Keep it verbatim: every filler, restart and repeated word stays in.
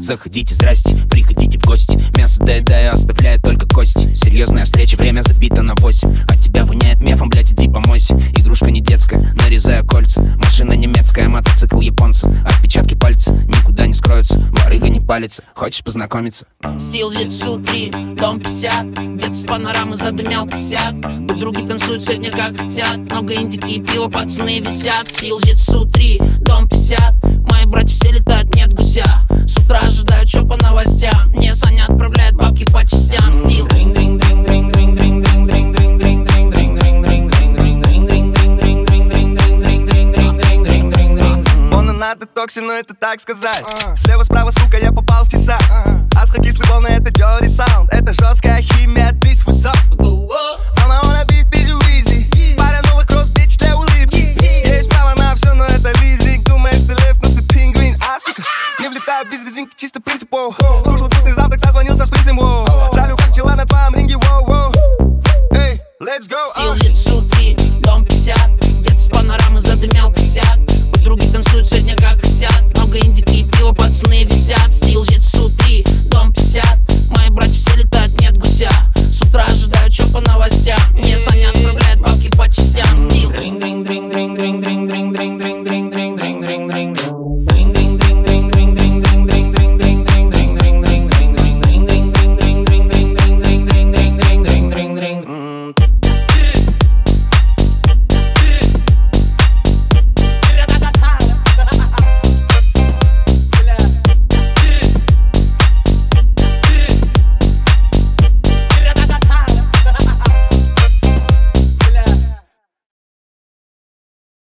Заходите, здрасте, приходите в гости. Мясо доедаю, оставляет только кости. Серьезная встреча, время забито на восемь. От тебя воняет мефом, блять, иди помойся. Игрушка не детская, нарезаю кольца. Машина немецкая, мотоцикл японца. Отпечатки пальца никуда не скроются. Барыга не палится, хочешь познакомиться? Стил Житсу три, дом пятьдесят. Где-то с панорамы задымял косяк. Подруги танцуют сегодня как хотят. Много индики и пива, пацаны висят. Стил Житсу три, дом пятьдесят. Мои братья все летают, нет гуся. С утра ожидаю, чё по новостям. Мне Саня отправляет бабки по частям. Стил на детоксе, но это так сказать. Слева-справа, сука, я попал в тесак. Астрокислые волны, это dirty sound. Это жесткая химия, this was up. Она wanna beat, bitch, easy. Пара новых кросс, bitch, для улыбки. Есть право на все, но это лизинг. Думаешь, ты лев, но ты пингвин. А, сука, не влетаю без резинки, чисто принципу. Скушал вкусный завтрак, созвонился с принцем. Жалю, как пчела на твоем ринге. Эй, let's go. Стил Житсу три, дом пятьдесят. Где-то с панорамы задымял косяк. Подруги танцуют сегодня как хотят. Много индики и пива, пацаны висят. Стил Житсу три, дом пятьдесят. Мои братья все летают, нет гуся. С утра ожидаю, чё по новостям. Мне Саня отправляет бабки по частям. Стил